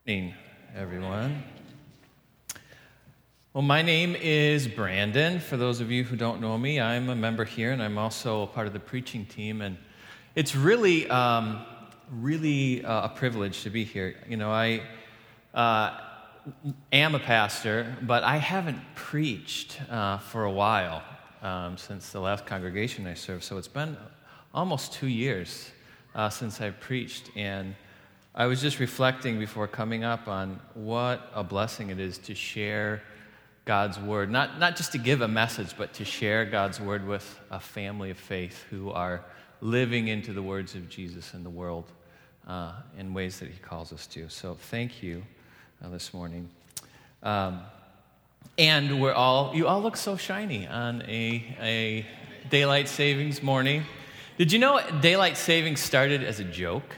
Evening, everyone. Well, my name is Brandon. For those of you who don't know me, I'm a member here, and I'm also a part of the preaching team. And it's really a privilege to be here. You know, I am a pastor, but I haven't preached for a while since the last congregation I served. So it's been almost 2 years since I've preached, and I was just reflecting before coming up on what a blessing it is to share God's Word. Not just to give a message, but to share God's Word with a family of faith who are living into the words of Jesus in the world in ways that He calls us to. So thank you this morning. And you all look so shiny on a daylight savings morning. Did you know daylight savings started as a joke?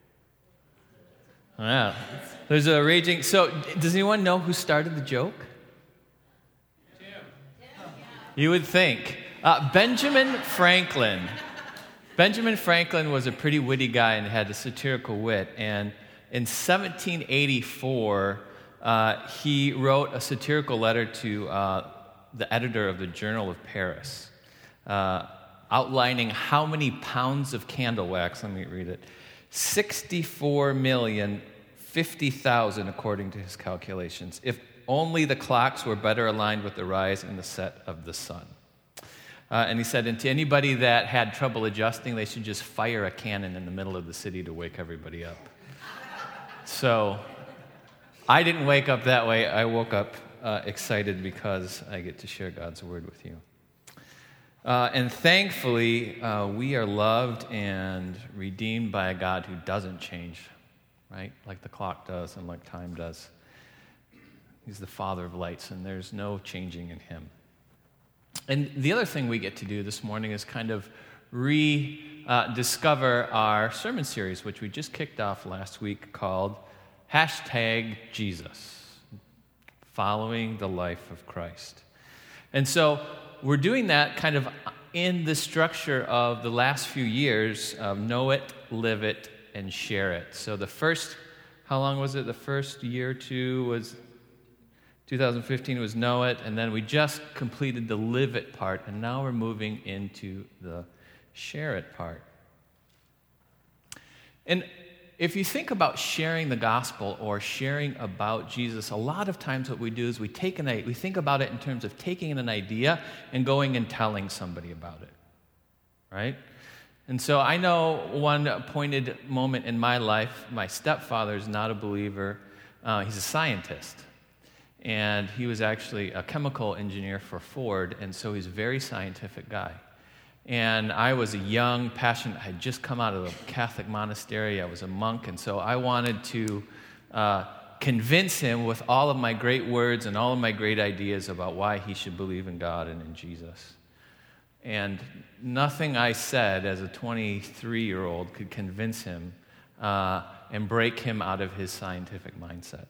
Yeah. There's a raging... So, does anyone know who started the joke? Tim. You would think. Benjamin Franklin. Benjamin Franklin was a pretty witty guy and had a satirical wit. And in 1784, he wrote a satirical letter to the editor of the Journal of Paris, outlining how many pounds of candle wax, let me read it, 64,050,000 according to his calculations, if only the clocks were better aligned with the rise and the set of the sun. And he said, and to anybody that had trouble adjusting, they should just fire a cannon in the middle of the city to wake everybody up. So I didn't wake up that way. I woke up excited because I get to share God's Word with you. And thankfully, we are loved and redeemed by a God who doesn't change, right? Like the clock does and like time does. He's the Father of lights, and there's no changing in Him. And the other thing we get to do this morning is kind of rediscover our sermon series, which we just kicked off last week, called #Jesus, Following the Life of Christ. And so we're doing that kind of in the structure of the last few years of know it, live it, and share it. So the first, how long was it? The first year or two was 2015 was know it, and then we just completed the live it part, and now we're moving into the share it part. And if you think about sharing the gospel or sharing about Jesus, a lot of times what we do is we think about it in terms of taking an idea and going and telling somebody about it, right? And so I know one pointed moment in my life, my stepfather is not a believer. He's a scientist, and he was actually a chemical engineer for Ford, and so he's a very scientific guy. And I was a young, passionate, I had just come out of a Catholic monastery. I was a monk, and so I wanted to convince him with all of my great words and all of my great ideas about why he should believe in God and in Jesus. And nothing I said as a 23-year-old could convince him and break him out of his scientific mindset.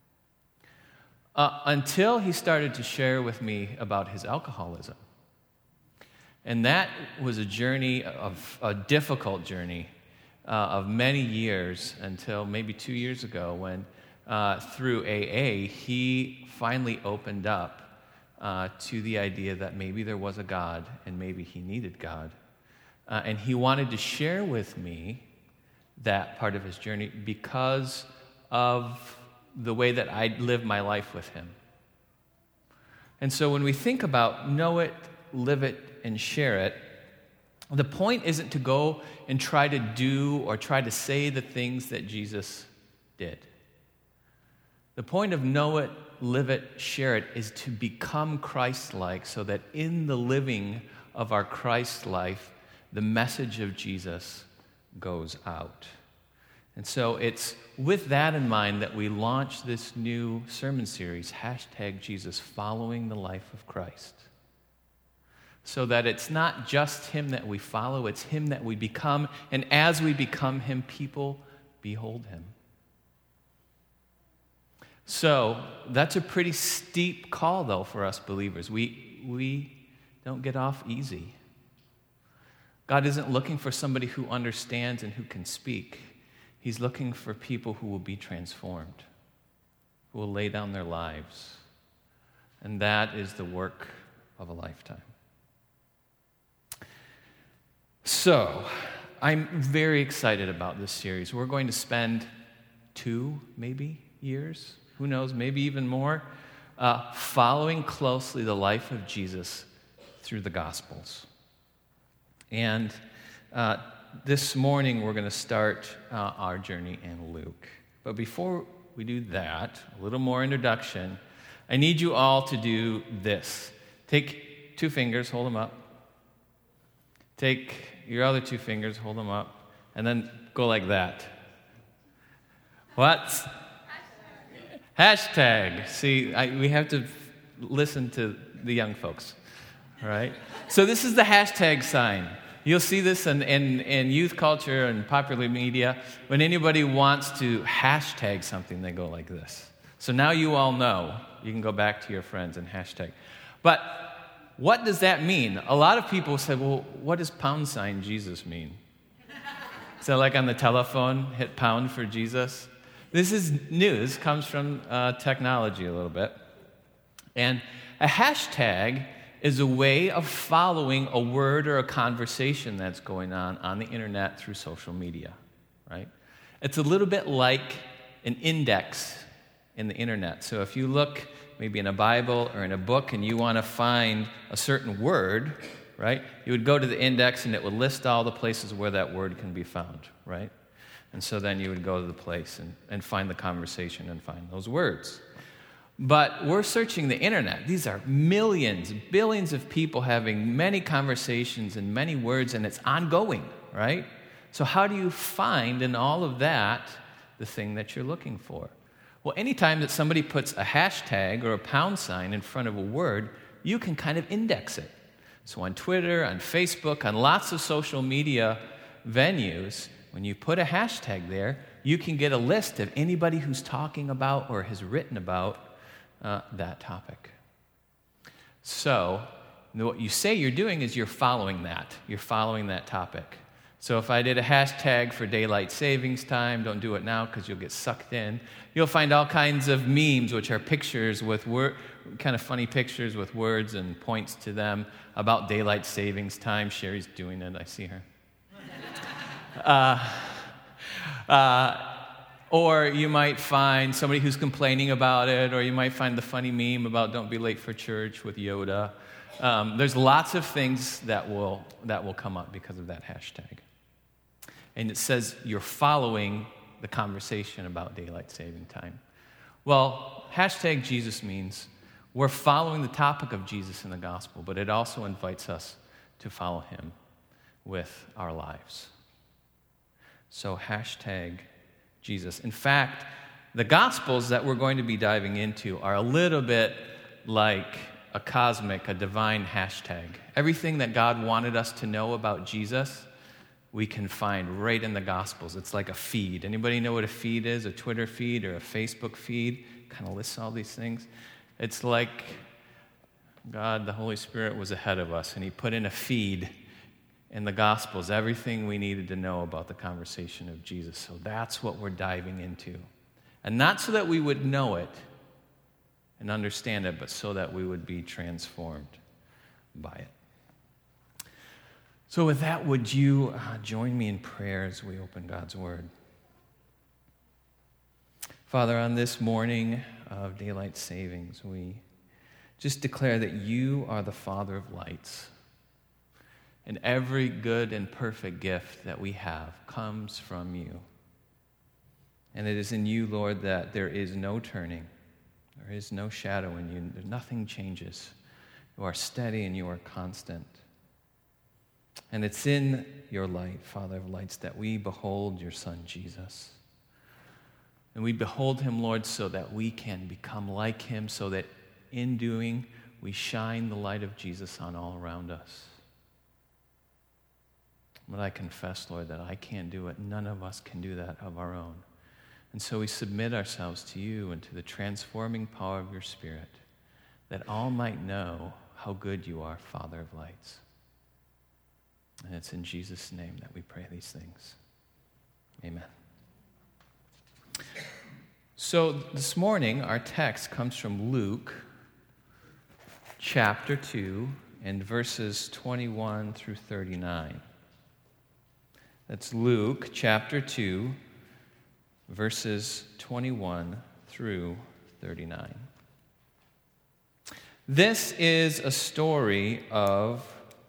Until he started to share with me about his alcoholism. And that was a difficult journey of many years until maybe 2 years ago when, through AA, he finally opened up to the idea that maybe there was a God and maybe he needed God. And he wanted to share with me that part of his journey because of the way that I lived my life with him. And so when we think about know it, live it, and share it, the point isn't to go and try to do or try to say the things that Jesus did. The point of know it, live it, share it is to become Christ-like so that in the living of our Christ life, the message of Jesus goes out. And so it's with that in mind that we launch this new sermon series, #Jesus, Following the Life of Christ. So that it's not just Him that we follow, it's Him that we become, and as we become Him, people behold Him. So that's a pretty steep call, though, for us believers. We don't get off easy. God isn't looking for somebody who understands and who can speak. He's looking for people who will be transformed. who will lay down their lives. And that is the work of a lifetime. So, I'm very excited about this series. We're going to spend 2, maybe, years, who knows, maybe even more, following closely the life of Jesus through the Gospels. And this morning, we're going to start our journey in Luke. But before we do that, a little more introduction, I need you all to do this. Take 2 fingers, hold them up. Take your other 2 fingers, hold them up, and then go like that. What? Hashtag. See, we have to listen to the young folks, all right? So this is the hashtag sign. You'll see this in youth culture and popular media. When anybody wants to hashtag something, they go like this. So now you all know. You can go back to your friends and hashtag. But what does that mean? A lot of people say, well, what does # Jesus mean? So like on the telephone, hit pound for Jesus. This is new. This comes from technology a little bit. And a hashtag is a way of following a word or a conversation that's going on the internet through social media, right? It's a little bit like an index in the internet. So if you look maybe in a Bible or in a book and you want to find a certain word, right, you would go to the index and it would list all the places where that word can be found, right? And so then you would go to the place and find the conversation and find those words. But we're searching the internet. These are millions, billions of people having many conversations and many words, and it's ongoing, right? So how do you find in all of that the thing that you're looking for? Well, anytime that somebody puts a hashtag or a # in front of a word, you can kind of index it. So on Twitter, on Facebook, on lots of social media venues, when you put a hashtag there, you can get a list of anybody who's talking about or has written about that topic. So what you say you're doing is you're following that. You're following that topic. So if I did a hashtag for daylight savings time, don't do it now because you'll get sucked in. You'll find all kinds of memes, which are pictures with kind of funny pictures with words and points to them about daylight savings time. Sherry's doing it. I see her. Or you might find somebody who's complaining about it, or you might find the funny meme about don't be late for church with Yoda. There's lots of things that will come up because of that hashtag. And it says you're following the conversation about daylight saving time. Well, hashtag Jesus means we're following the topic of Jesus in the gospel, but it also invites us to follow him with our lives. So hashtag Jesus. In fact, the Gospels that we're going to be diving into are a little bit like a divine hashtag. Everything that God wanted us to know about Jesus, we can find right in the Gospels. It's like a feed. Anybody know what a feed is? A Twitter feed or a Facebook feed? Kind of lists all these things. It's like God, the Holy Spirit, was ahead of us, and he put in a feed in the Gospels, everything we needed to know about the conversation of Jesus. So that's what we're diving into. And not so that we would know it and understand it, but so that we would be transformed by it. So with that, would you join me in prayer as we open God's Word? Father, on this morning of daylight savings, we just declare that you are the Father of lights. And every good and perfect gift that we have comes from you. And it is in you, Lord, that there is no turning. There is no shadow in you. Nothing changes. You are steady and you are constant. And it's in your light, Father of lights, that we behold your Son, Jesus. And we behold him, Lord, so that we can become like him, so that in doing, we shine the light of Jesus on all around us. But I confess, Lord, that I can't do it. None of us can do that of our own. And so we submit ourselves to you and to the transforming power of your Spirit, that all might know how good you are, Father of lights. And it's in Jesus' name that we pray these things. Amen. So this morning, our text comes from Luke chapter 2 and verses 21 through 39. That's Luke chapter 2, verses 21 through 39. This is a story of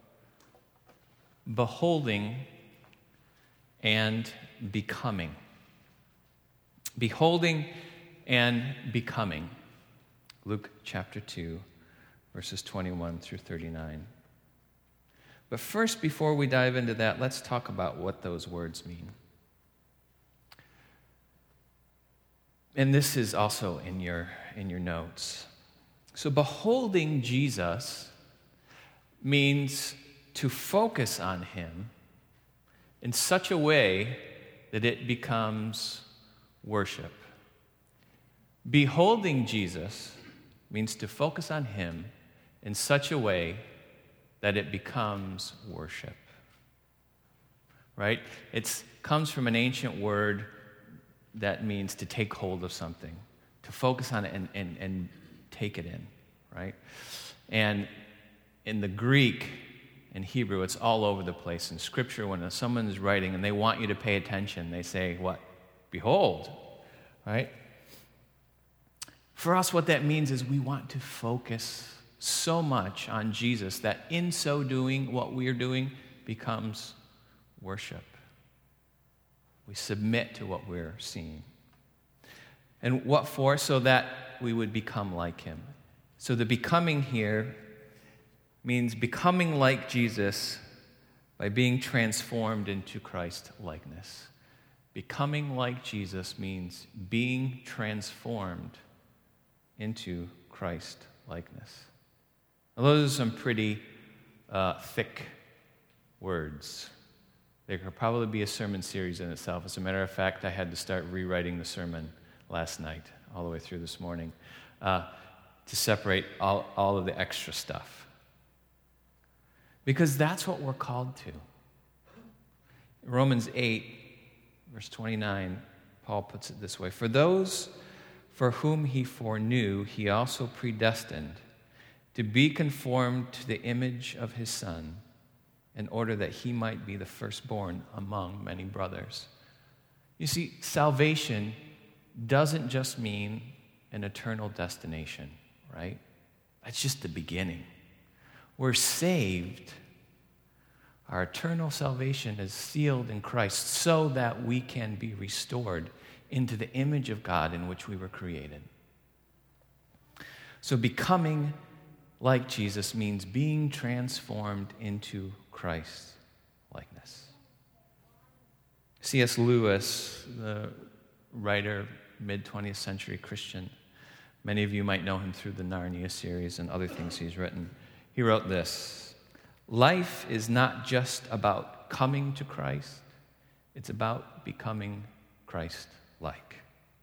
beholding and becoming. Beholding and becoming. Luke chapter 2, verses 21 through 39. But first, before we dive into that, let's talk about what those words mean. And this is also in your notes. So beholding Jesus means to focus on him in such a way that it becomes worship. Beholding Jesus means to focus on him in such a way that it becomes worship. Right? It comes from an ancient word that means to take hold of something, to focus on it and take it in, right? And in the Greek and Hebrew, it's all over the place. In Scripture, when someone is writing and they want you to pay attention, they say, what? Behold, right? For us, what that means is we want to focus so much on Jesus that in so doing, what we're doing becomes worship. We submit to what we're seeing. And what for? So that we would become like him. So the becoming here means becoming like Jesus by being transformed into Christ likeness. Becoming like Jesus means being transformed into Christ likeness. Now, those are some pretty thick words. There could probably be a sermon series in itself. As a matter of fact, I had to start rewriting the sermon last night, all the way through this morning, to separate all of the extra stuff. Because that's what we're called to. Romans 8, verse 29, Paul puts it this way: for those for whom he foreknew, he also predestined to be conformed to the image of his Son, in order that he might be the firstborn among many brothers. You see, salvation doesn't just mean an eternal destination, right? That's just the beginning. We're saved. Our eternal salvation is sealed in Christ so that we can be restored into the image of God in which we were created. So becoming like Jesus means being transformed into Christ likeness. C.S. Lewis, the writer, mid-20th century Christian, many of you might know him through the Narnia series and other things he's written. He wrote this: life is not just about coming to Christ, it's about becoming Christ-like.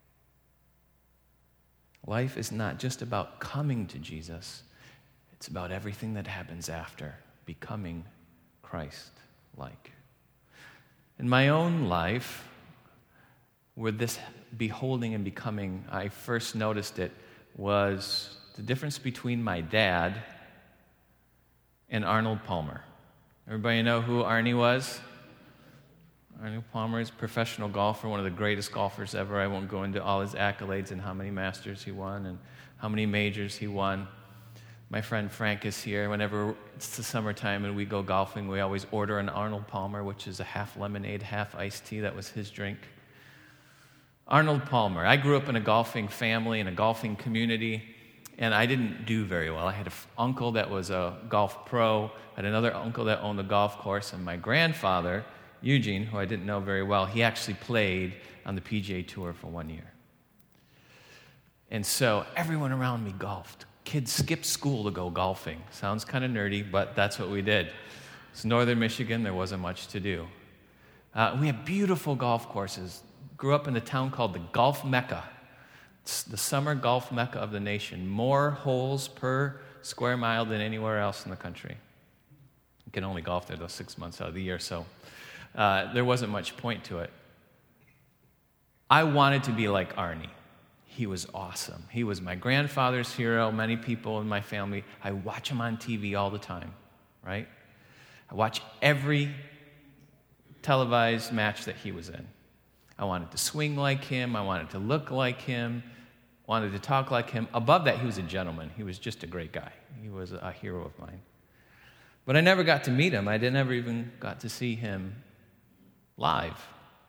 Life is not just about coming to Jesus, it's about everything that happens after, becoming Christ-like. In my own life, with this beholding and becoming, I first noticed it was the difference between my dad and Arnold Palmer. Everybody know who Arnie was? Arnold Palmer is a professional golfer, one of the greatest golfers ever. I won't go into all his accolades and how many Masters he won and how many majors he won. My friend Frank is here. Whenever it's the summertime and we go golfing, we always order an Arnold Palmer, which is a half lemonade, half iced tea. That was his drink. Arnold Palmer. I grew up in a golfing family, in a golfing community, and I didn't do very well. I had an uncle that was a golf pro, I had another uncle that owned a golf course, and my grandfather, Eugene, who I didn't know very well, he actually played on the PGA Tour for 1 year. And so everyone around me golfed. Kids skipped school to go golfing. Sounds kind of nerdy, but that's what we did. It's northern Michigan. There wasn't much to do. We had beautiful golf courses. Grew up in a town called the Golf Mecca. It's the summer golf mecca of the nation. More holes per square mile than anywhere else in the country. You can only golf there those 6 months out of the year, so there wasn't much point to it. I wanted to be like Arnie. he was awesome. He was my grandfather's hero. Many people in my family, I watch him on TV all the time, right? I watch every televised match that he was in. I wanted to swing like him. I wanted to look like him. Wanted to talk like him. Above that, he was a gentleman. He was just a great guy. He was a hero of mine. But I never got to meet him. I never even got to see him live.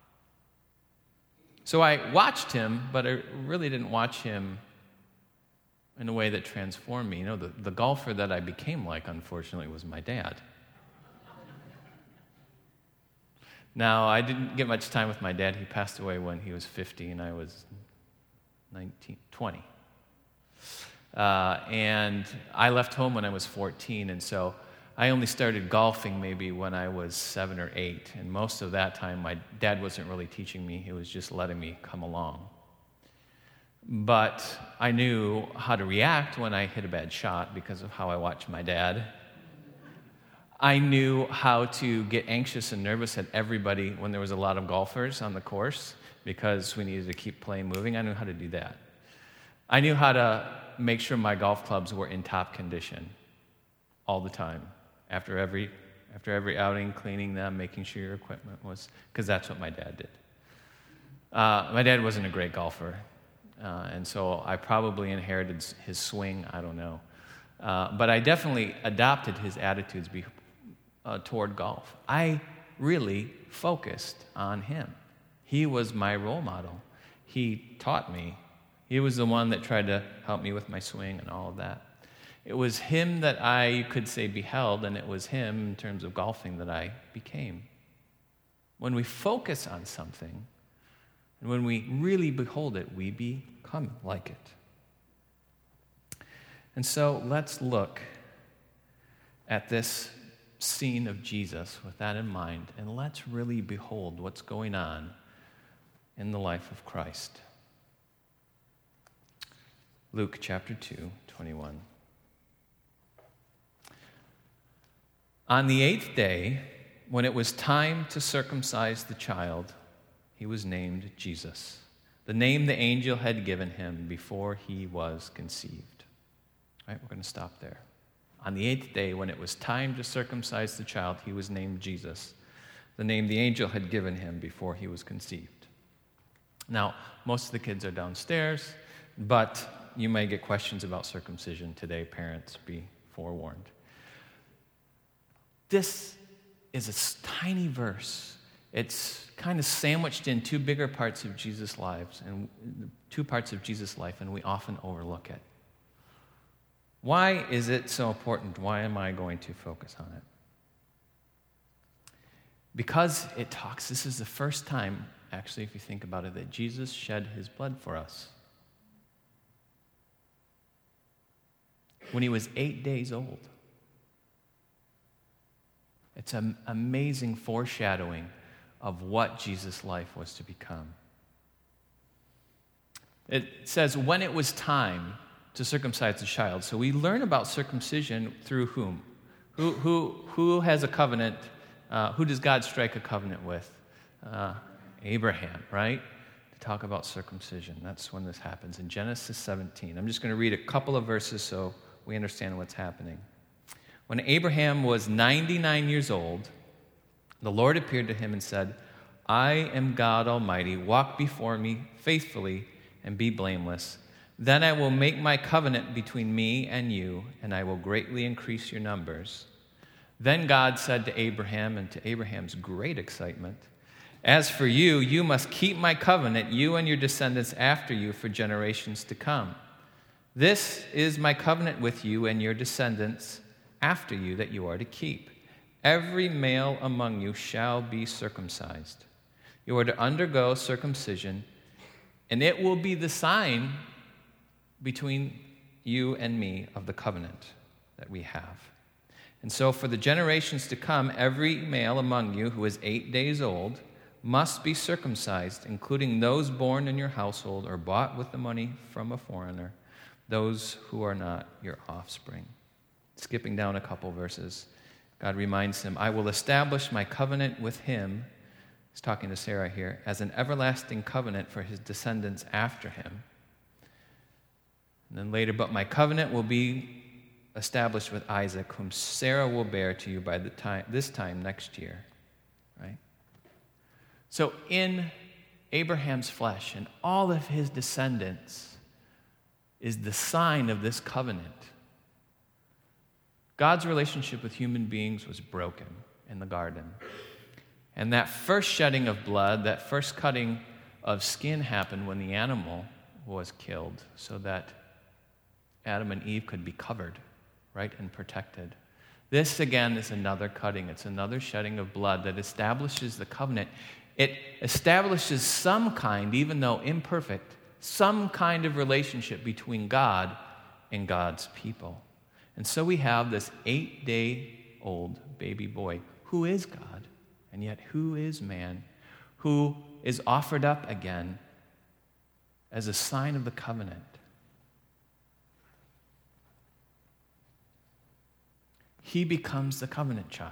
So I watched him, but I really didn't watch him in a way that transformed me. You know, the golfer that I became like, unfortunately, was my dad. Now, I didn't get much time with my dad. He passed away when he was 50, and I was 20. And I left home when I was 14, and so I only started golfing maybe when I was 7 or 8, and most of that time my dad wasn't really teaching me. He was just letting me come along. But I knew how to react when I hit a bad shot because of how I watched my dad. I knew how to get anxious and nervous at everybody when there was a lot of golfers on the course because we needed to keep play moving. I knew how to do that. I knew how to make sure my golf clubs were in top condition all the time. After every outing, cleaning them, making sure your equipment was, because that's what my dad did. My dad wasn't a great golfer, and so I probably inherited his swing, I don't know. But I definitely adopted his attitudes toward golf. I really focused on him. He was my role model. He taught me. He was the one that tried to help me with my swing and all of that. It was him that I could say beheld, and it was him in terms of golfing that I became. When we focus on something, and when we really behold it, we become like it. And so let's look at this scene of Jesus with that in mind, and let's really behold what's going on in the life of Christ. Luke chapter 2, 21. On the 8th day, when it was time to circumcise the child, he was named Jesus, the name the angel had given him before he was conceived. All right, we're going to stop there. On the 8th day, when it was time to circumcise the child, he was named Jesus, the name the angel had given him before he was conceived. Now, most of the kids are downstairs, but you may get questions about circumcision today. Parents, be forewarned. This is a tiny verse. It's kind of sandwiched in two bigger parts of Jesus' lives, and two parts of Jesus' life, and we often overlook it. Why is it so important? Why am I going to focus on it? Because it talks, this is the first time, actually, if you think about it, that Jesus shed his blood for us. When he was 8 days old. It's an amazing foreshadowing of what Jesus' life was to become. It says, when it was time to circumcise the child. So we learn about circumcision through whom? Who has a covenant? Who does God strike a covenant with? Abraham, right? To talk about circumcision. That's when this happens in Genesis 17. I'm just going to read a couple of verses so we understand what's happening. When Abraham was 99 years old, the Lord appeared to him and said, I am God Almighty. Walk before me faithfully and be blameless. Then I will make my covenant between me and you, and I will greatly increase your numbers. Then God said to Abraham, and to Abraham's great excitement, as for you, you must keep my covenant, you and your descendants after you for generations to come. This is my covenant with you and your descendants after you that you are to keep. Every male among you shall be circumcised. You are to undergo circumcision, and it will be the sign between you and me of the covenant that we have. And so for the generations to come, every male among you who is 8 days old must be circumcised, including those born in your household or bought with the money from a foreigner, those who are not your offspring. Skipping down a couple verses, God reminds him, I will establish my covenant with him, he's talking to Sarah here, as an everlasting covenant for his descendants after him. And then later, but my covenant will be established with Isaac, whom Sarah will bear to you by this time next year. Right? So in Abraham's flesh and all of his descendants is the sign of this covenant. God's relationship with human beings was broken in the garden. And that first shedding of blood, that first cutting of skin happened when the animal was killed so that Adam and Eve could be covered, right, and protected. This, again, is another cutting. It's another shedding of blood that establishes the covenant. It establishes some kind, even though imperfect, some kind of relationship between God and God's people. And so we have this 8-day-old baby boy who is God, and yet who is man, who is offered up again as a sign of the covenant. He becomes the covenant child.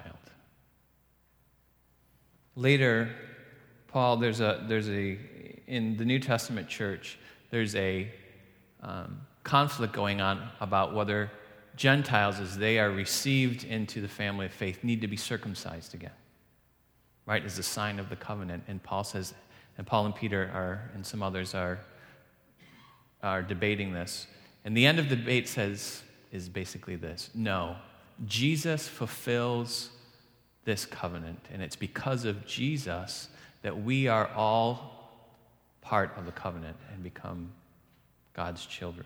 Later, Paul, there's a in the New Testament church, there's a conflict going on about whether Gentiles, as they are received into the family of faith, need to be circumcised again, right, as a sign of the covenant. And Paul says, and Paul and Peter are, and some others are debating this. And the end of the debate is basically this: no, Jesus fulfills this covenant, and it's because of Jesus that we are all part of the covenant and become God's children.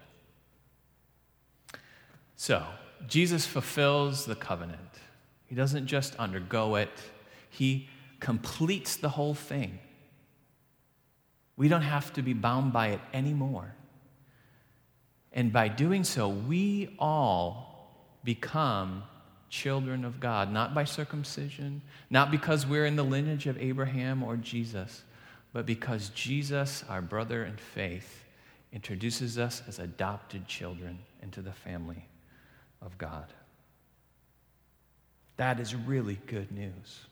So, Jesus fulfills the covenant. He doesn't just undergo it, he completes the whole thing. We don't have to be bound by it anymore. And by doing so, we all become children of God, not by circumcision, not because we're in the lineage of Abraham or Jesus, but because Jesus, our brother in faith, introduces us as adopted children into the family of God. That is really good news.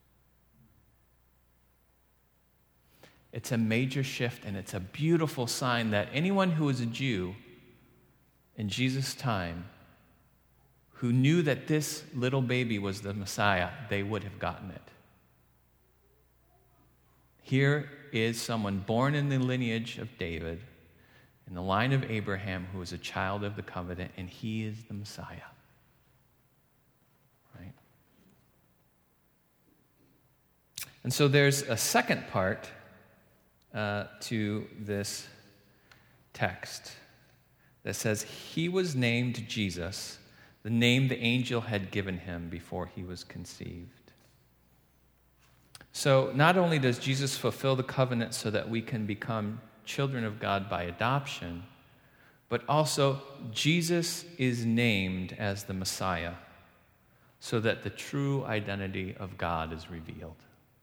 It's a major shift, and it's a beautiful sign that anyone who was a Jew in Jesus' time who knew that this little baby was the Messiah, they would have gotten it. Here is someone born in the lineage of David, in the line of Abraham, who is a child of the covenant, and he is the Messiah. Right? And so there's a second part to this text that says, he was named Jesus, the name the angel had given him before he was conceived. So not only does Jesus fulfill the covenant so that we can become children of God by adoption, but also Jesus is named as the Messiah so that the true identity of God is revealed.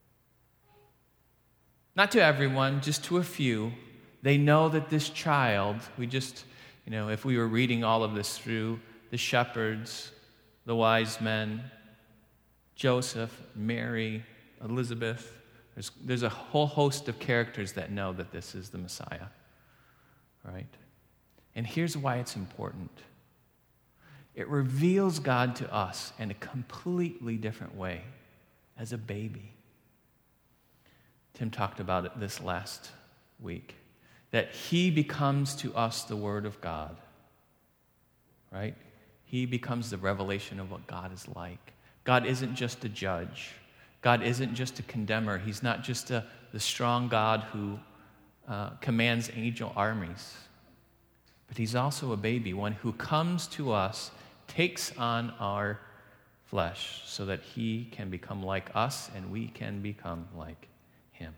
Not to everyone, just to a few. They know that this child, if we were reading all of this through, the shepherds, the wise men, Joseph, Mary, Elizabeth, there's a whole host of characters that know that this is the Messiah, right? And here's why it's important. It reveals God to us in a completely different way as a baby. Tim talked about it this last week, that he becomes to us the Word of God, right? He becomes the revelation of what God is like. God isn't just a judge. God isn't just a condemner. He's not just the strong God who commands angel armies. But he's also a baby, one who comes to us, takes on our flesh so that he can become like us and we can become like him.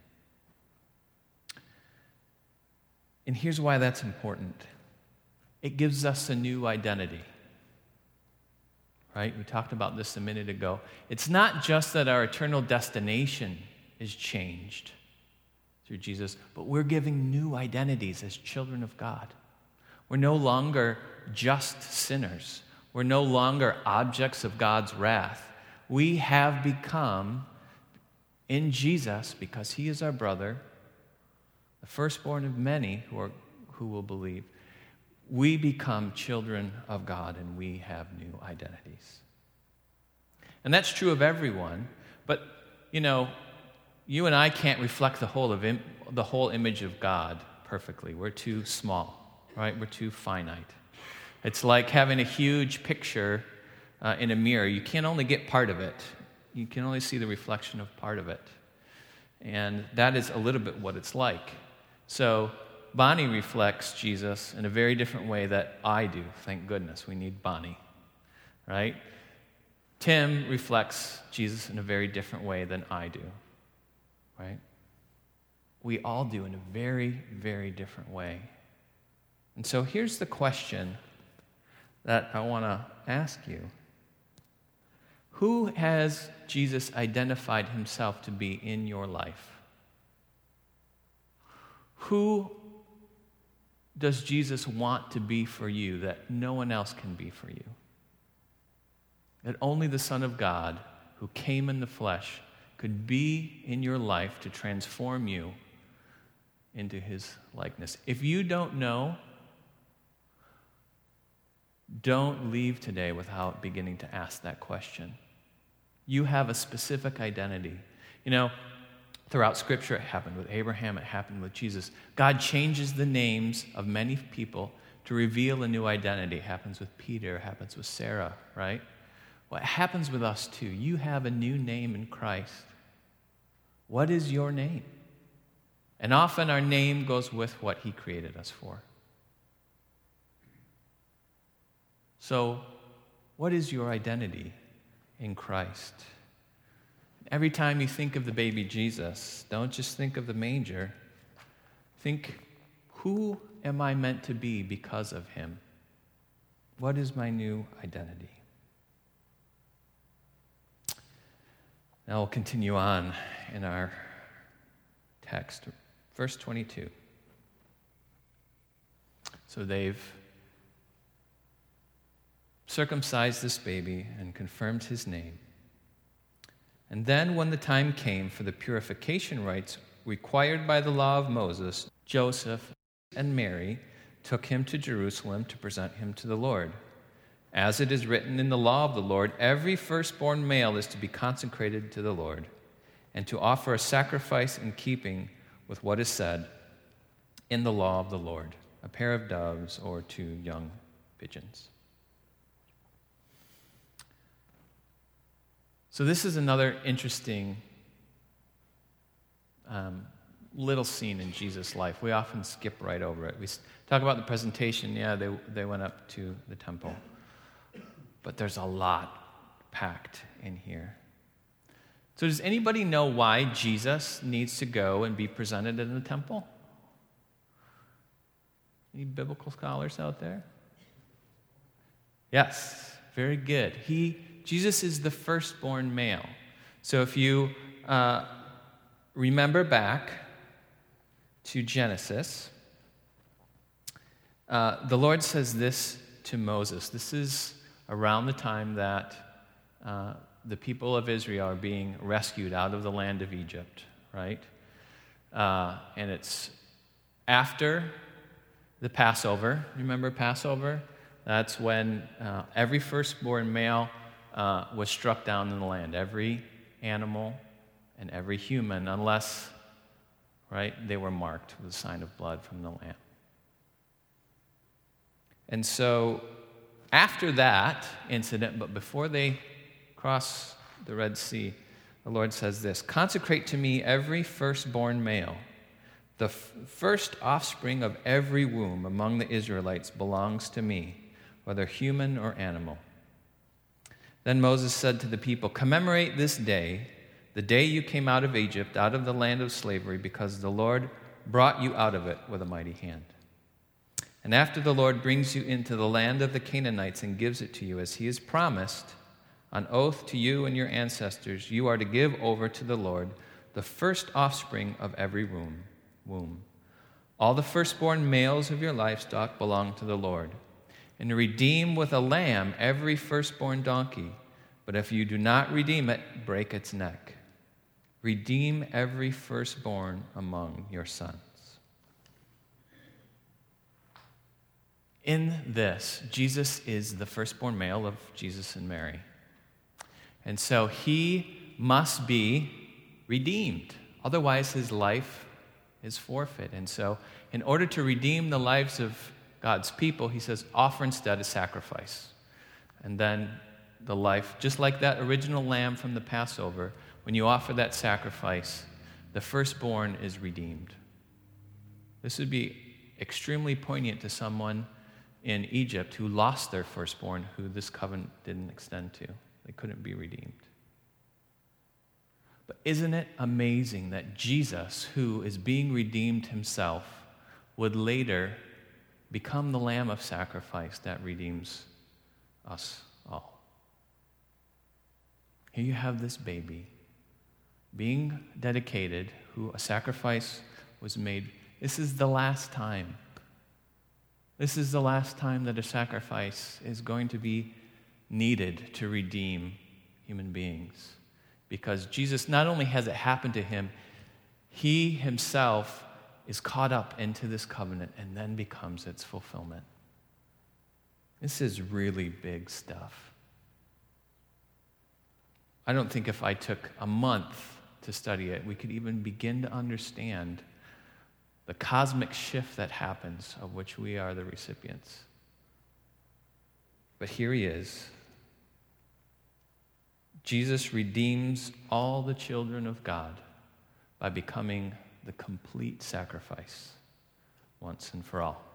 And here's why that's important. It gives us a new identity. Right? We talked about this a minute ago. It's not just that our eternal destination is changed through Jesus, but we're giving new identities as children of God. We're no longer just sinners. We're no longer objects of God's wrath. We have become, in Jesus, because he is our brother, the firstborn of many who will believe, we become children of God and we have new identities. And that's true of everyone, but you and I can't reflect the whole image of God perfectly. We're too small, right? We're too finite. It's like having a huge picture in a mirror. You can only get part of it. You can only see the reflection of part of it. And that is a little bit what it's like. So Bonnie reflects Jesus in a very different way that I do. Thank goodness we need Bonnie, right? Tim reflects Jesus in a very different way than I do, right? We all do in a very, very different way. And so here's the question that I want to ask you. Who has Jesus identified himself to be in your life? Who does Jesus want to be for you that no one else can be for you? That only the Son of God, who came in the flesh, could be in your life to transform you into his likeness. If you don't know, don't leave today without beginning to ask that question. You have a specific identity. Throughout Scripture, it happened with Abraham, it happened with Jesus. God changes the names of many people to reveal a new identity. It happens with Peter, it happens with Sarah, right? Well, it happens with us too. You have a new name in Christ. What is your name? And often our name goes with what he created us for. So, what is your identity in Christ? Every time you think of the baby Jesus, don't just think of the manger. Think, who am I meant to be because of him? What is my new identity? Now we'll continue on in our text. Verse 22. So they've circumcised this baby and confirmed his name. And then when the time came for the purification rites required by the law of Moses, Joseph and Mary took him to Jerusalem to present him to the Lord. As it is written in the law of the Lord, every firstborn male is to be consecrated to the Lord, and to offer a sacrifice in keeping with what is said in the law of the Lord, a pair of doves or 2 young pigeons. So this is another interesting little scene in Jesus' life. We often skip right over it. We talk about the presentation. Yeah, they went up to the temple. But there's a lot packed in here. So does anybody know why Jesus needs to go and be presented in the temple? Any biblical scholars out there? Yes, very good. Jesus is the firstborn male. So if you remember back to Genesis, the Lord says this to Moses. This is around the time that the people of Israel are being rescued out of the land of Egypt, right? And it's after the Passover. Remember Passover? That's when every firstborn male was struck down in the land. Every animal and every human, unless, right, they were marked with a sign of blood from the lamb. And so after that incident, but before they cross the Red Sea, the Lord says this: consecrate to me every firstborn male. The first offspring of every womb among the Israelites belongs to me, whether human or animal. Then Moses said to the people, commemorate this day, the day you came out of Egypt, out of the land of slavery, because the Lord brought you out of it with a mighty hand. And after the Lord brings you into the land of the Canaanites and gives it to you, as he has promised, on oath to you and your ancestors, you are to give over to the Lord the first offspring of every womb. All the firstborn males of your livestock belong to the Lord. And redeem with a lamb every firstborn donkey. But if you do not redeem it, break its neck. Redeem every firstborn among your sons. In this, Jesus is the firstborn male of Jesus and Mary. And so he must be redeemed. Otherwise, his life is forfeit. And so, in order to redeem the lives of God's people, he says, offer instead a sacrifice. And then the life, just like that original lamb from the Passover, when you offer that sacrifice, the firstborn is redeemed. This would be extremely poignant to someone in Egypt who lost their firstborn, who this covenant didn't extend to. They couldn't be redeemed. But isn't it amazing that Jesus, who is being redeemed himself, would later become the lamb of sacrifice that redeems us all? Here you have this baby being dedicated, who a sacrifice was made. This is the last time. This is the last time that a sacrifice is going to be needed to redeem human beings. Because Jesus, not only has it happened to him, he himself is caught up into this covenant and then becomes its fulfillment. This is really big stuff. I don't think if I took a month to study it, we could even begin to understand the cosmic shift that happens, of which we are the recipients. But here he is. Jesus redeems all the children of God by becoming the complete sacrifice once and for all.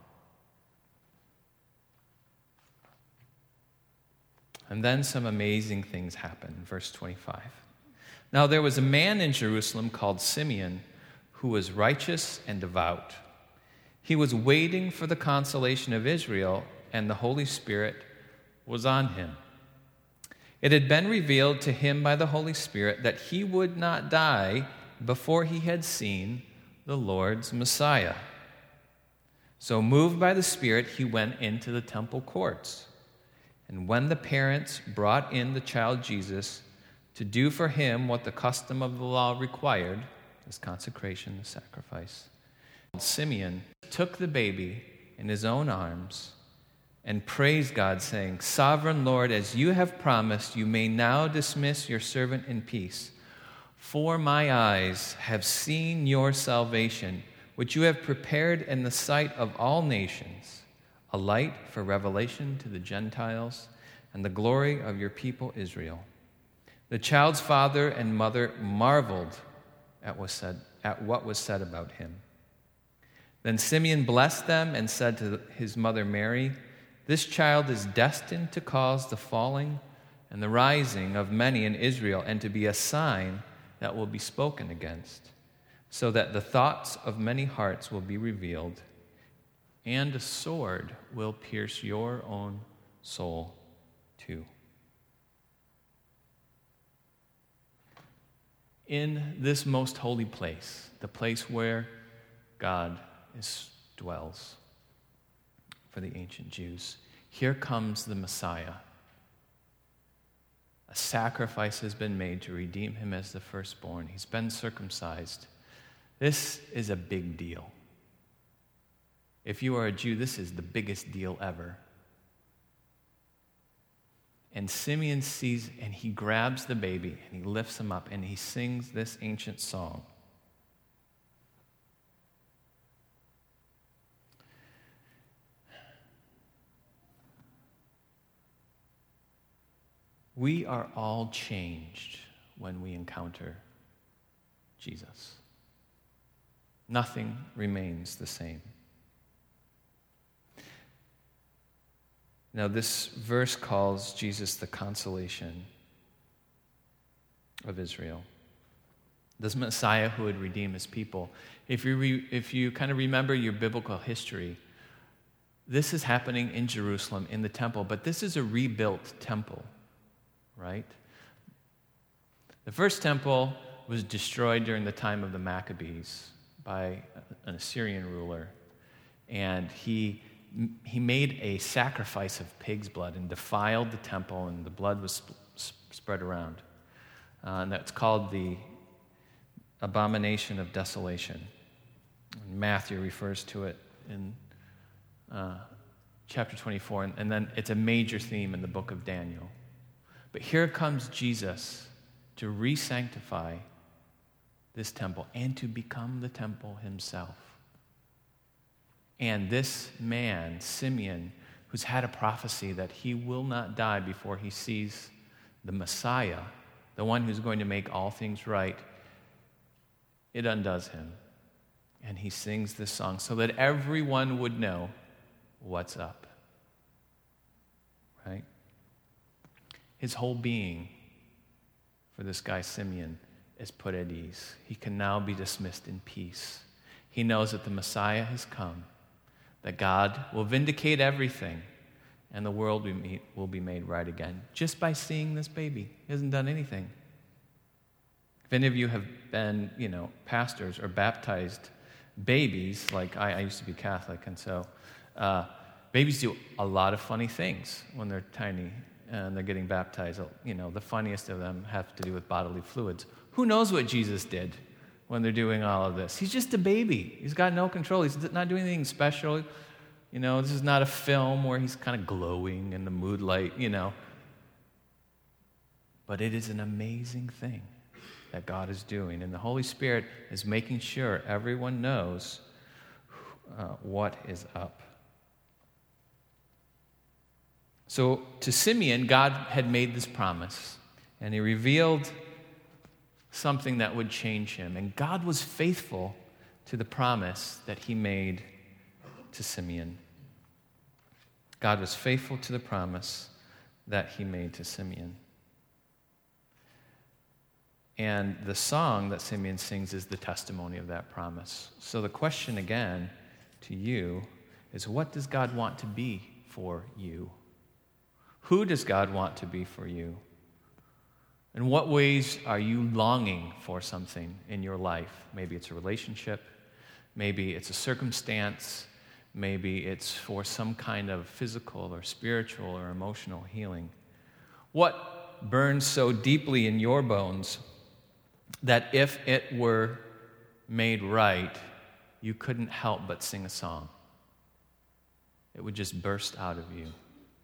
And then some amazing things happen. Verse 25. Now there was a man in Jerusalem called Simeon, who was righteous and devout. He was waiting for the consolation of Israel, and the Holy Spirit was on him. It had been revealed to him by the Holy Spirit that he would not die before he had seen the Lord's Messiah. So, moved by the Spirit, he went into the temple courts. And when the parents brought in the child Jesus to do for him what the custom of the law required, this consecration, the sacrifice, Simeon took the baby in his own arms and praised God, saying, "Sovereign Lord, as you have promised, you may now dismiss your servant in peace. For my eyes have seen your salvation, which you have prepared in the sight of all nations, a light for revelation to the Gentiles and the glory of your people Israel." The child's father and mother marveled at what was said about him. Then Simeon blessed them and said to his mother Mary, "This child is destined to cause the falling and the rising of many in Israel, and to be a sign that will be spoken against, so that the thoughts of many hearts will be revealed, and a sword will pierce your own soul too." In this most holy place, the place where God dwells for the ancient Jews, here comes the Messiah. A sacrifice has been made to redeem him as the firstborn. He's been circumcised. This is a big deal. If you are a Jew, this is the biggest deal ever. And Simeon sees, and he grabs the baby, and he lifts him up, and he sings this ancient song. We are all changed when we encounter Jesus. Nothing remains the same. Now, this verse calls Jesus the consolation of Israel, this Messiah who would redeem his people. If you kind of remember your biblical history, this is happening in Jerusalem, in the temple, but this is a rebuilt temple, right? The first temple was destroyed during the time of the Maccabees by an Assyrian ruler, and he made a sacrifice of pig's blood and defiled the temple, and the blood was spread around. And that's called the abomination of desolation. And Matthew refers to it in chapter 24, and then it's a major theme in the book of Daniel. But here comes Jesus to re-sanctify this temple and to become the temple himself. And this man, Simeon, who's had a prophecy that he will not die before he sees the Messiah, the one who's going to make all things right, it undoes him. And he sings this song so that everyone would know what's up. Right? His whole being for this guy Simeon is put at ease. He can now be dismissed in peace. He knows that the Messiah has come, that God will vindicate everything, and the world will be made right again just by seeing this baby. He hasn't done anything. If any of you have been, pastors or baptized babies, like I used to be Catholic, and so babies do a lot of funny things when they're tiny and they're getting baptized. The funniest of them have to do with bodily fluids. Who knows what Jesus did when they're doing all of this? He's just a baby. He's got no control. He's not doing anything special. This is not a film where he's kind of glowing in the moonlight, But it is an amazing thing that God is doing. And the Holy Spirit is making sure everyone knows what is up. So to Simeon, God had made this promise, and he revealed something that would change him. And God was faithful to the promise that he made to Simeon. God was faithful to the promise that he made to Simeon. And the song that Simeon sings is the testimony of that promise. So the question again to you is, what does God want to be for you? Who does God want to be for you? In what ways are you longing for something in your life? Maybe it's a relationship. Maybe it's a circumstance. Maybe it's for some kind of physical or spiritual or emotional healing. What burns so deeply in your bones that if it were made right, you couldn't help but sing a song? It would just burst out of you.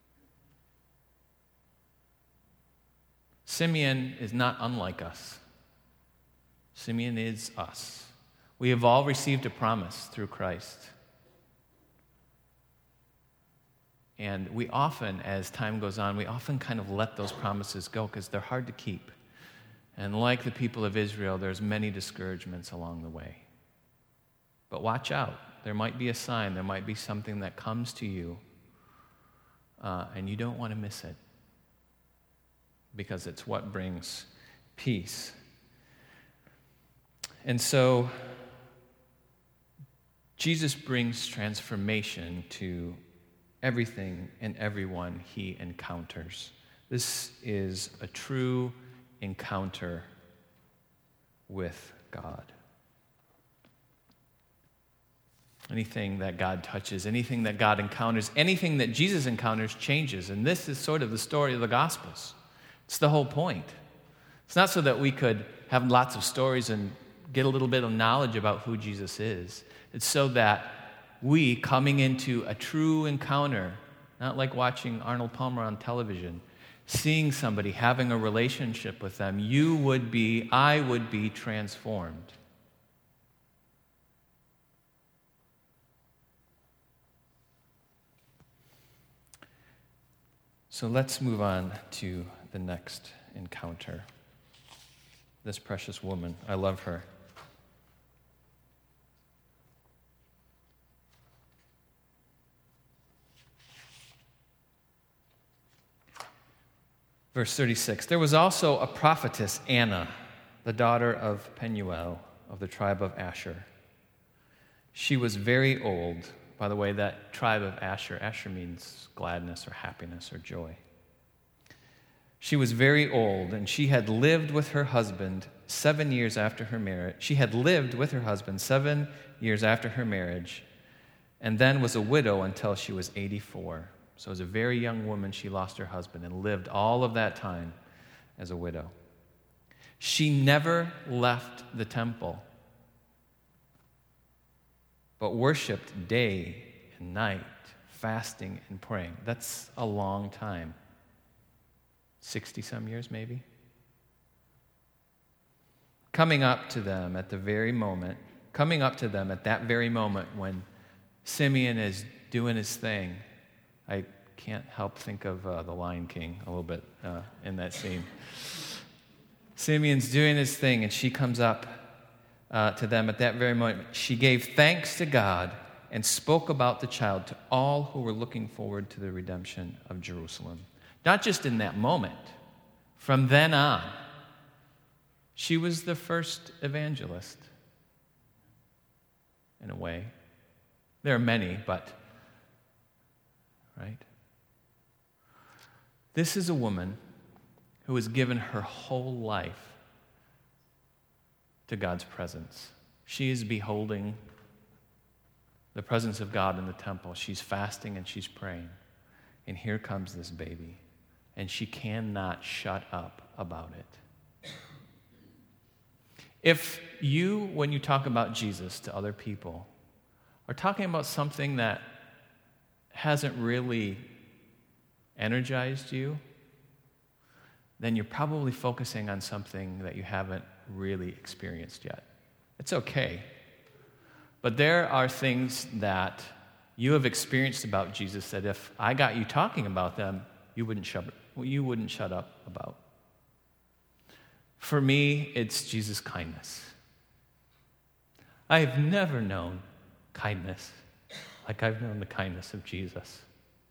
Simeon is not unlike us. Simeon is us. We have all received a promise through Christ. And we often, as time goes on, we often kind of let those promises go because they're hard to keep. And like the people of Israel, there's many discouragements along the way. But watch out. There might be a sign. There might be something that comes to you, and you don't want to miss it, because it's what brings peace. And so Jesus brings transformation to everything and everyone he encounters. This is a true encounter with God. Anything that God touches, anything that God encounters, anything that Jesus encounters changes. And this is sort of the story of the Gospels. It's the whole point. It's not so that we could have lots of stories and get a little bit of knowledge about who Jesus is. It's so that we, coming into a true encounter, not like watching Arnold Palmer on television, seeing somebody, having a relationship with them, I would be transformed. So let's move on to the next encounter. This precious woman, I love her. Verse 36, there was also a prophetess, Anna, the daughter of Penuel of the tribe of Asher. She was very old. By the way, that tribe of Asher means gladness or happiness or joy. She was very old, and she had lived with her husband 7 years after her marriage. She had lived with her husband 7 years after her marriage, and then was a widow until she was 84. So as a very young woman, she lost her husband and lived all of that time as a widow. She never left the temple, but worshiped day and night, fasting and praying. That's a long time. 60-some years, maybe? Coming up to them at that very moment when Simeon is doing his thing. I can't help think of The Lion King a little bit in that scene. Simeon's doing his thing, and she comes up to them at that very moment. She gave thanks to God and spoke about the child to all who were looking forward to the redemption of Jerusalem. Not just in that moment. From then on, she was the first evangelist, in a way. There are many, but, right? This is a woman who has given her whole life to God's presence. She is beholding the presence of God in the temple. She's fasting and she's praying. And here comes this baby. And she cannot shut up about it. If you, when you talk about Jesus to other people, are talking about something that hasn't really energized you, then you're probably focusing on something that you haven't really experienced yet. It's okay. But there are things that you have experienced about Jesus that if I got you talking about them, you wouldn't shut up about. For me, it's Jesus' kindness. I have never known kindness like I've known the kindness of Jesus.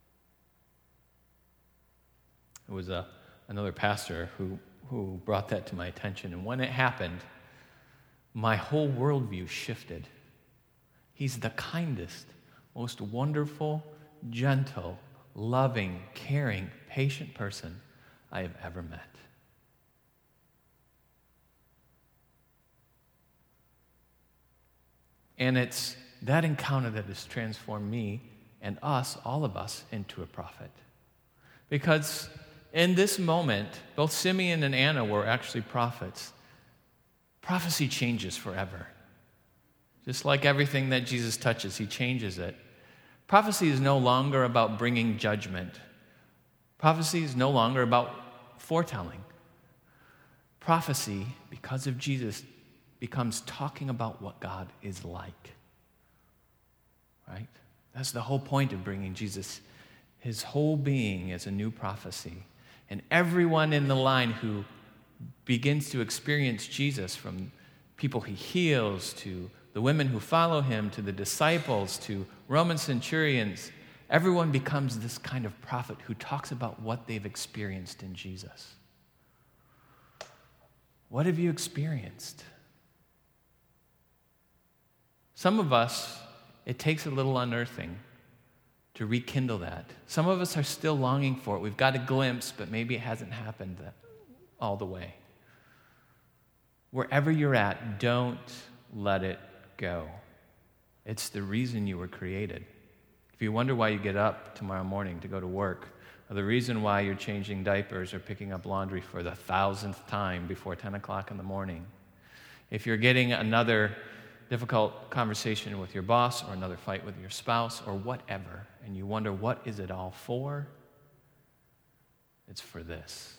It was another pastor who brought that to my attention, and when it happened, my whole worldview shifted. He's the kindest, most wonderful, gentle, loving, caring, patient person I have ever met. And it's that encounter that has transformed me and us, all of us, into a prophet. Because in this moment, both Simeon and Anna were actually prophets. Prophecy changes forever. Just like everything that Jesus touches, he changes it. Prophecy is no longer about bringing judgment. Prophecy is no longer about foretelling. Prophecy, because of Jesus, becomes talking about what God is like. Right? That's the whole point of bringing Jesus. His whole being is a new prophecy. And everyone in the line who begins to experience Jesus, from people he heals to the women who follow him to the disciples to Roman centurions, everyone becomes this kind of prophet who talks about what they've experienced in Jesus. What have you experienced? Some of us, it takes a little unearthing to rekindle that. Some of us are still longing for it. We've got a glimpse, but maybe it hasn't happened all the way. Wherever you're at, don't let it go. It's the reason you were created. If you wonder why you get up tomorrow morning to go to work, or the reason why you're changing diapers or picking up laundry for the 1,000th time before 10 o'clock in the morning, if you're getting another difficult conversation with your boss or another fight with your spouse or whatever, and you wonder, what is it all for? It's for this.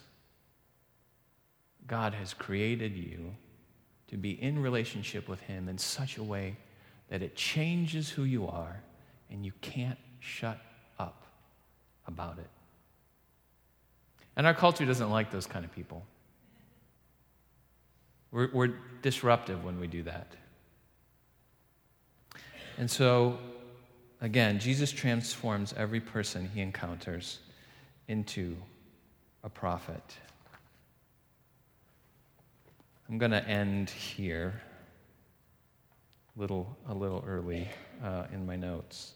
God has created you to be in relationship with him in such a way that it changes who you are, and you can't shut up about it. And our culture doesn't like those kind of people. We're disruptive when we do that. And so, again, Jesus transforms every person he encounters into a prophet. I'm going to end here a little early in my notes.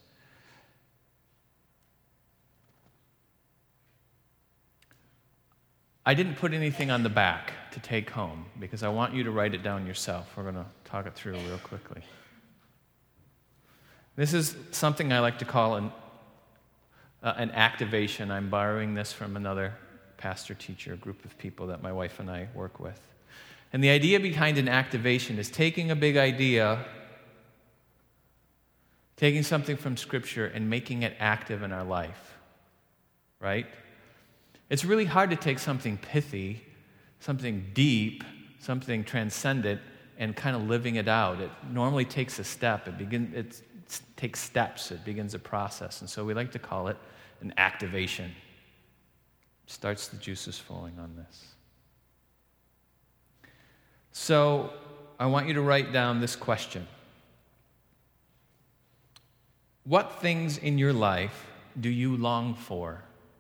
I didn't put anything on the back to take home because I want you to write it down yourself. We're going to talk it through real quickly. This is something I like to call an activation. I'm borrowing this from another pastor-teacher group of people that my wife and I work with. And the idea behind an activation is taking a big idea Taking something from Scripture and making it active in our life, right? It's really hard to take something pithy, something deep, something transcendent, and kind of living it out. It normally takes a step. It takes steps. It begins a process. And so we like to call it an activation. Starts the juices flowing on this. So I want you to write down this question. What things in your life do you long for?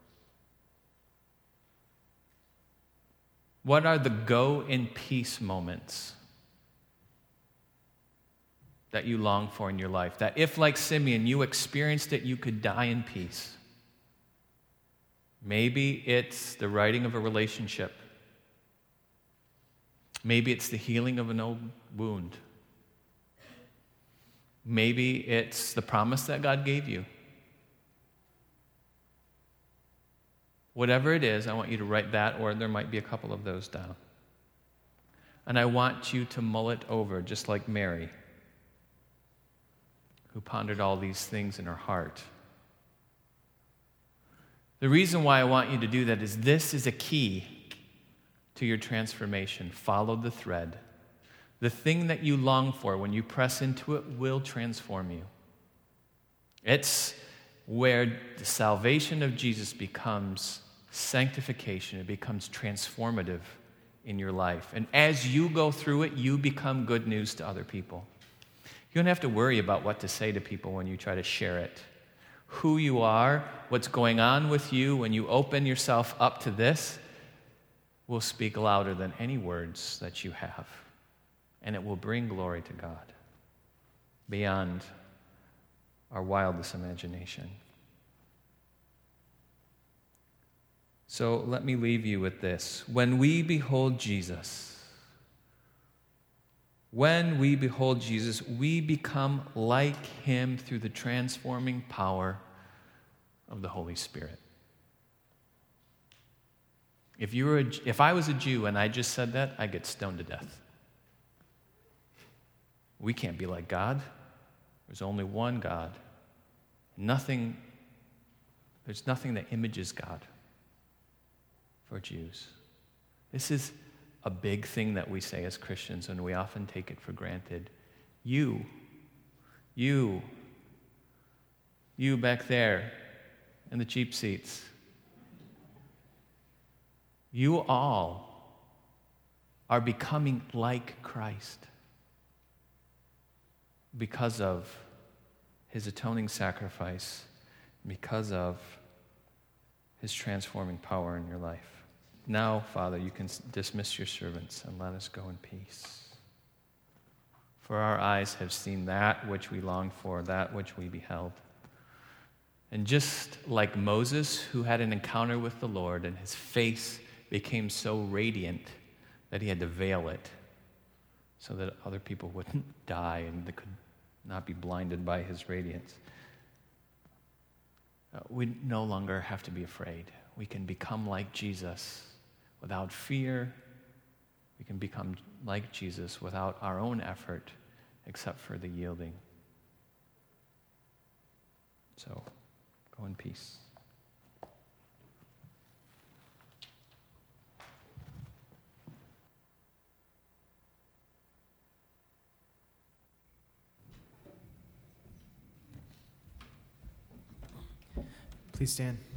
What are the go in peace moments that you long for in your life? That if, like Simeon, you experienced it, you could die in peace. Maybe it's the righting of a relationship. Maybe it's the healing of an old wound. Maybe it's the promise that God gave you. Whatever it is, I want you to write that, or there might be a couple of those down. And I want you to mull it over, just like Mary, who pondered all these things in her heart. The reason why I want you to do that is this is a key to your transformation. Follow the thread. The thing that you long for, when you press into it, will transform you. It's where the salvation of Jesus becomes sanctification. It becomes transformative in your life. And as you go through it, you become good news to other people. You don't have to worry about what to say to people when you try to share it. Who you are, what's going on with you, when you open yourself up to this, will speak louder than any words that you have. And it will bring glory to God beyond our wildest imagination. So let me leave you with this. When we behold Jesus, we become like him through the transforming power of the Holy Spirit. If I was a Jew and I just said that, I'd get stoned to death. We can't be like God. There's only one God. There's nothing that images God for Jews. This is a big thing that we say as Christians, and we often take it for granted. You back there in the cheap seats, you all are becoming like Christ because of his atoning sacrifice, because of his transforming power in your life. Now, Father, you can dismiss your servants and let us go in peace. For our eyes have seen that which we longed for, that which we beheld. And just like Moses, who had an encounter with the Lord, and his face became so radiant that he had to veil it so that other people wouldn't die and they could not be blinded by his radiance. We no longer have to be afraid. We can become like Jesus without fear. We can become like Jesus without our own effort, except for the yielding. So, go in peace. Please stand.